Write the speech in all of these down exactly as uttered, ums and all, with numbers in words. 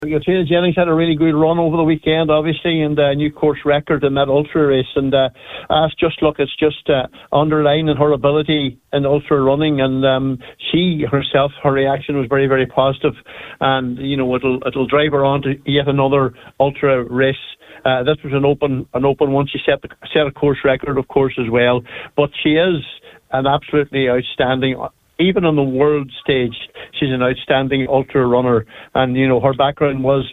Katrina Jennings had a really good run over the weekend, obviously, and a new course record in that ultra race. And uh, as just look, it's just uh, underlining her ability in ultra running. And um, she herself, her reaction was very, very positive. And you know, it'll it'll drive her on to yet another ultra race. Uh, this was an open an open one. She set the, set a course record, of course, as well. But she is an absolutely outstanding. Even on the world stage, she's an outstanding ultra runner, and you know her background was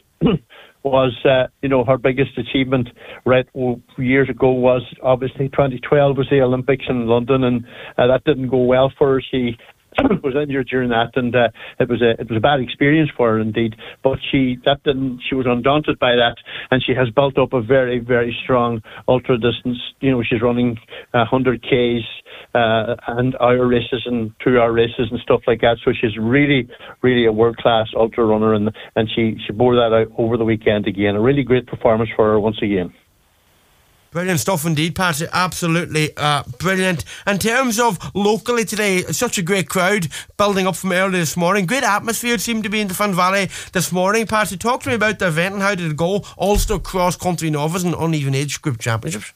was uh, you know her biggest achievement right years ago was obviously twenty twelve was the Olympics in London, and uh, that didn't go well for her. She was injured during that, and uh, it was a it was a bad experience for her indeed. But she that didn't she was undaunted by that, and she has built up a very very strong ultra distance. You know, she's running uh, one hundred Ks uh, and hour races and two hour races and stuff like that. So she's really really a world class ultra runner, and and she she bore that out over the weekend again. A really great performance for her once again. Brilliant stuff indeed, Patrick. Absolutely uh, brilliant. In terms of locally today, such a great crowd building up from early this morning. Great atmosphere it seemed to be in the Finn Valley this morning. Patrick, talk to me about the event and how did it go? Ulster Cross Country Novice and Uneven Age Group Championships.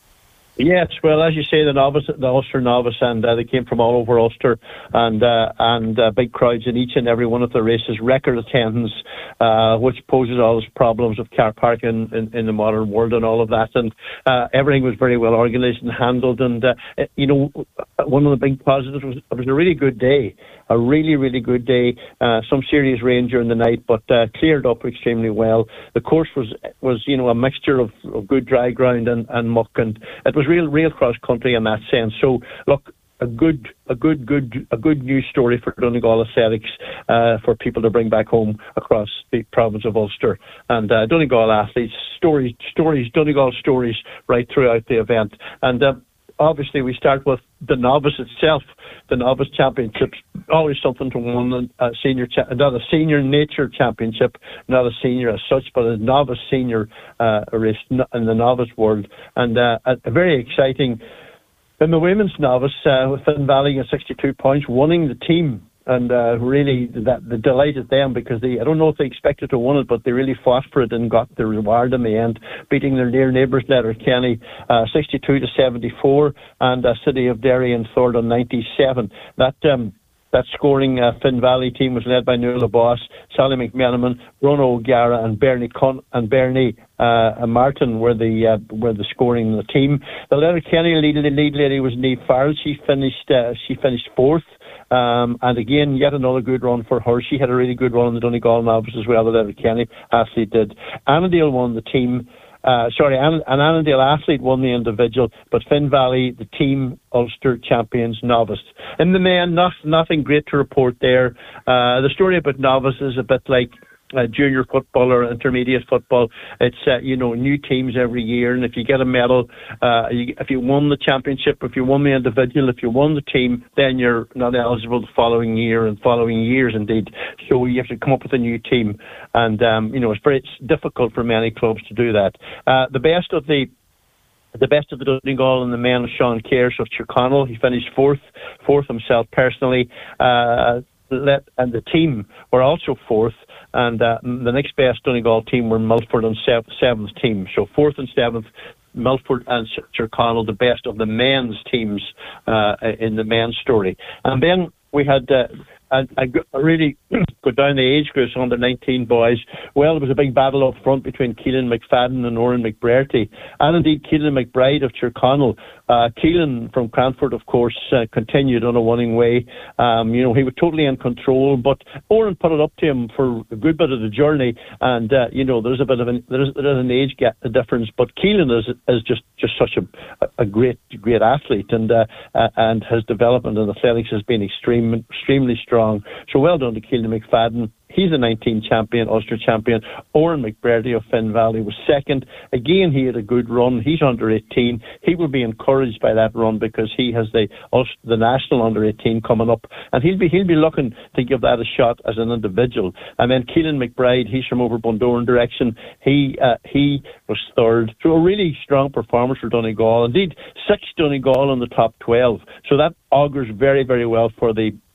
Yes, well, as you say, the novice, the Ulster novice, and uh, they came from all over Ulster, and uh, and uh, big crowds in each and every one of the races. Record attendance, uh, which poses all those problems of car parking in, in the modern world and all of that. And uh, everything was very well organised and handled. And uh, you know, one of the big positives was it was a really good day, a really really good day. Uh, some serious rain during the night, but uh, cleared up extremely well. The course was was you know a mixture of, of good dry ground and, and muck, and it was real real cross country in that sense. So look, a good a good good a good news story for Donegal Athletics, uh, for people to bring back home across the province of Ulster, and uh, Donegal athletes stories stories Donegal stories right throughout the event. And uh, obviously we start with the novice itself. The novice championships, always something to win. A senior, cha- not a senior nature championship, not a senior as such, but a novice senior uh, race in the novice world, and uh, a, a very exciting. In the women's novice, uh, with Finn Valley at sixty-two points, winning the team. And uh, really, that the delighted them because they, I don't know if they expected to win it, but they really fought for it and got the reward in the end, beating their near neighbours, Letterkenny, uh, sixty-two to seventy-four, and uh, City of Derry and Thornton ninety-seven. That um, that scoring uh, Finn Valley team was led by Nuala Boss, Sally McMenamin, Rona O'Gara, and Bernie Con- and Bernie uh, Martin were the uh, were the scoring the team. The Letterkenny lead, lead lady was Niamh Farrell. She finished uh, she finished fourth. Um, and again, yet another good run for her. She had a really good run in the Donegal novice as well, the Letterkenny athlete did. Annandale won the team. Uh, sorry, an, an Annandale athlete won the individual, but Finn Valley, the team Ulster champions novice. In the men, not, nothing great to report there. Uh, the story about novice is a bit like Uh, junior football or intermediate football. It's uh, you know new teams every year, and if you get a medal, uh, you, if you won the championship, if you won the individual, if you won the team, then you're not eligible the following year and following years indeed. So you have to come up with a new team, and um, you know it's very it's difficult for many clubs to do that. Uh, the best of the The best of the Donegal and the men was Sean Kearse of Tyrconnell. He finished fourth, fourth himself personally. Uh, let, and the team were also fourth. And uh, the next best Donegal team were Milford and sev- seventh team. So fourth and seventh, Milford and Tyrconnell, the best of the men's teams uh, in the men's story. And then we had uh, a, a really go down the age groups, under nineteen boys. Well, there was a big battle up front between Keelan McFadden and Oran McBrearty, and indeed Keelan McBride of Tyrconnell. Uh, Keelan from Cranford, of course, uh, continued on a winning way. Um, you know, he was totally in control, but Oran put it up to him for a good bit of the journey. And uh, you know, there's a bit of an there's, there's an age gap difference, but Keelan is is just, just such a a great great athlete, and uh, uh, and his development in athletics has been extreme, extremely strong. So well done to Keelan McFadden. He's a nineteen champion, Ulster champion. Oran McBrearty of Finn Valley was second. Again, he had a good run. He's under eighteen. He will be encouraged by that run because he has the the national under eighteen coming up, and he'll be he'll be looking to give that a shot as an individual. And then Keelan McBride, he's from over Bundoran direction. He uh, he was third. So a really strong performance for Donegal. Indeed, six Donegal in the top twelve. So that augurs very very well for the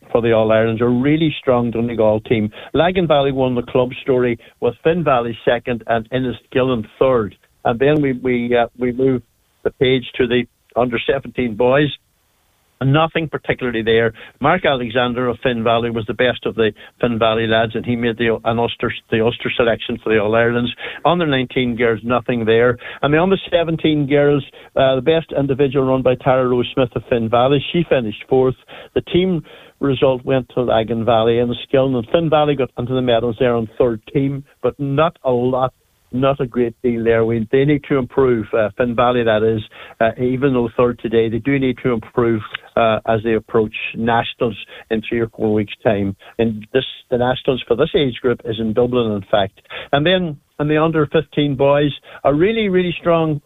for the All-Irelands, a really strong Donegal team. Lagan Valley won the club story, with Finn Valley second and Enniskillen third. And then we we uh, we move the page to the under seventeen boys. Nothing particularly there. Mark Alexander of Finn Valley was the best of the Finn Valley lads, and he made the an Ulster the Ulster selection for the All Irelands. Under nineteen girls, nothing there. And the under seventeen girls, uh, the best individual run by Tara Rose Smith of Finn Valley. She finished fourth. The team result went to Lagan Valley and the Skillen, and Finn Valley got into the medals there on third team, but not a lot. Not a great deal there. We, they need to improve. Uh, Finn Valley, that is, uh, even though third today, they do need to improve uh, as they approach nationals in three or four weeks' time. And this, the nationals for this age group is in Dublin, in fact. And then, in the under fifteen boys, a really, really strong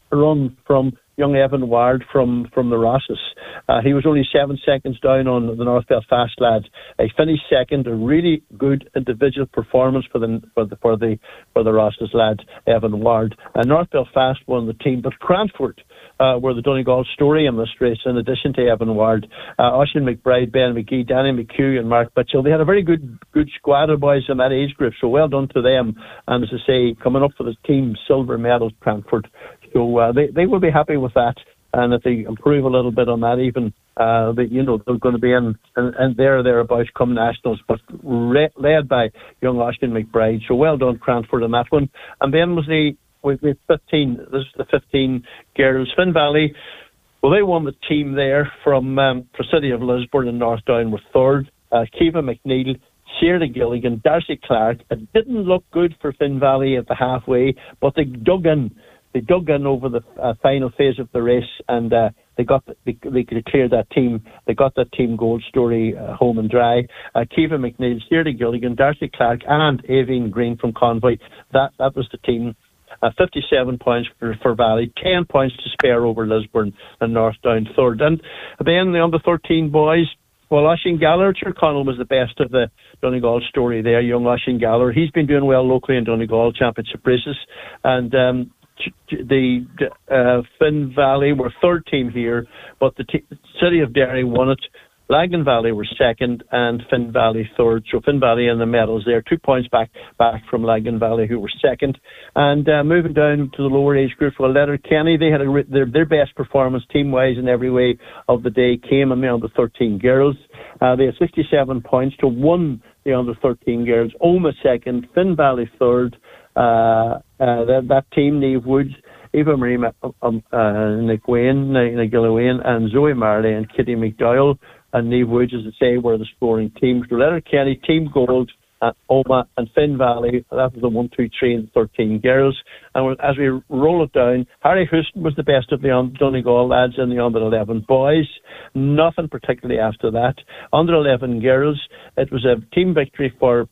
run from young Evan Ward from, from the Rosses. Uh, he was only seven seconds down on the North Belfast lads. He finished second, a really good individual performance for the for the for the for the Rosses lads, Evan Ward. And North Belfast won the team, but Cranford uh, were the Donegal story in this race. In addition to Evan Ward, uh, Oisin McBride, Ben McGee, Danny McHugh, and Mark Mitchell. They had a very good good squad of boys in that age group. So well done to them. And as I say, coming up for the team silver medal, Cranford. So uh, they, they will be happy with that, and if they improve a little bit on that, even uh, they, you know, they're going to be in and, and there thereabouts come nationals, but re- led by young Oisin McBride. So well done, Cranford, on that one. And then was the we we fifteen. This is the fifteen girls. Finn Valley. Well, they won the team there from um, the City of Lisburn and North Down were third. Uh, Kiva McNeil, Sarah Gilligan, Darcy Clark. It didn't look good for Finn Valley at the halfway, but they dug in. They dug in over the uh, final phase of the race, and uh, they got the, they, they cleared that team. They got that team gold story uh, home and dry. Uh, Kiva McNeil, Sarah Gilligan, Darcy Clark, and Avine Green from Convoy. That that was the team. Uh, fifty-seven points for, for Valley, ten points to spare over Lisburn and North Down third. And then the under thirteen boys. Well, Oisin Gallagher, Tyrconnell was the best of the Donegal story there. Young Oisin Gallagher, he's been doing well locally in Donegal Championship races, and. Um, The uh, Finn Valley were third team here, but the t- City of Derry won it. Lagan Valley were second, and Finn Valley third. So Finn Valley in the medals there, two points back back from Lagan Valley, who were second. And uh, moving down to the lower age group, well, Letterkenny, they had a, their, their best performance team-wise in every way of the day came in the under thirteen girls. Uh, they had sixty-seven points to won the under thirteen girls. Oma second, Finn Valley third. Uh, uh, that, that team, Niamh Woods, Eva Marie um, uh, Nick Wayne, Nigella Wayne, and Zoe Marley and Kitty McDowell and Niamh Woods, as I say, were the scoring teams. So Letterkenny, Team Gold, uh, Oma and Finn Valley, that was the one, two, three and thirteen girls. And as we roll it down, Harry Houston was the best of the Donegal lads in the under eleven boys. Nothing particularly after that. Under eleven girls, it was a team victory for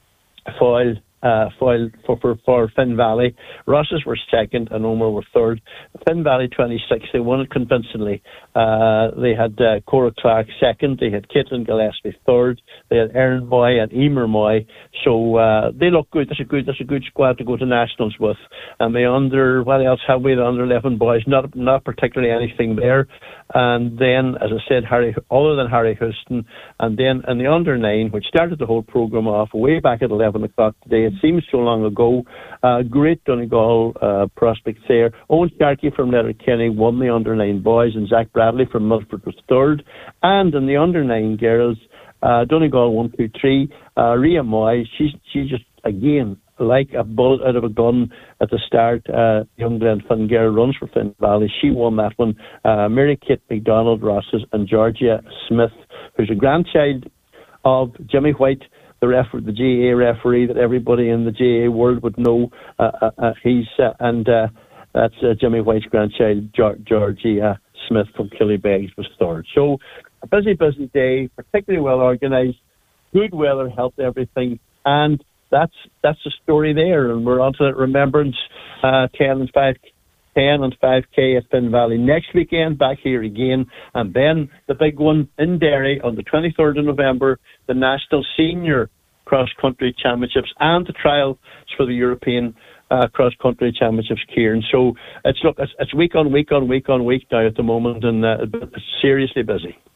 Foyle. Uh, foil for, for, for Finn Valley. Rosses were second and Omer were third. Finn Valley twenty-six, they won it convincingly. Uh, they had uh, Cora Clark second, they had Caitlin Gillespie third, they had Erin Moy and Emer Moy. So uh, they look good. That's a good that's a good squad to go to nationals with. And the under, what else have we? The under eleven boys, not not particularly anything there. And then, as I said, Harry, other than Harry Houston, and then in the under nine, which started the whole programme off way back at eleven o'clock today. It seems so long ago. Uh, great Donegal uh, prospects there. Owen Sharkey from Letterkenny won the under nine boys, and Zach Bradley from Milford was third. And in the under nine girls, uh, Donegal one, two, three. Uh, Ria Moy, she's she's just again like a bullet out of a gun at the start. Uh, young Glenn Fingare runs for Finn Valley. She won that one. Uh, Mary Kate McDonald Rosses and Georgia Smith, who's a grandchild of Jimmy White, the ref, the G A A referee that everybody in the G A A world would know. Uh, uh, uh, he's uh, and uh, that's uh, Jimmy White's grandchild, George, Georgie uh, Smith from Killybegs was third. So a busy, busy day, particularly well organised. Good weather helped everything, and that's that's the story there. And we're on to Remembrance uh, ten and five. ten and five K at Finn Valley next weekend, back here again, and then the big one in Derry on the twenty-third of November, the National Senior Cross Country Championships and the trials for the European uh, Cross Country Championships, Kieran. So it's look, it's, it's week on week on week on week now at the moment, and uh, it's seriously busy.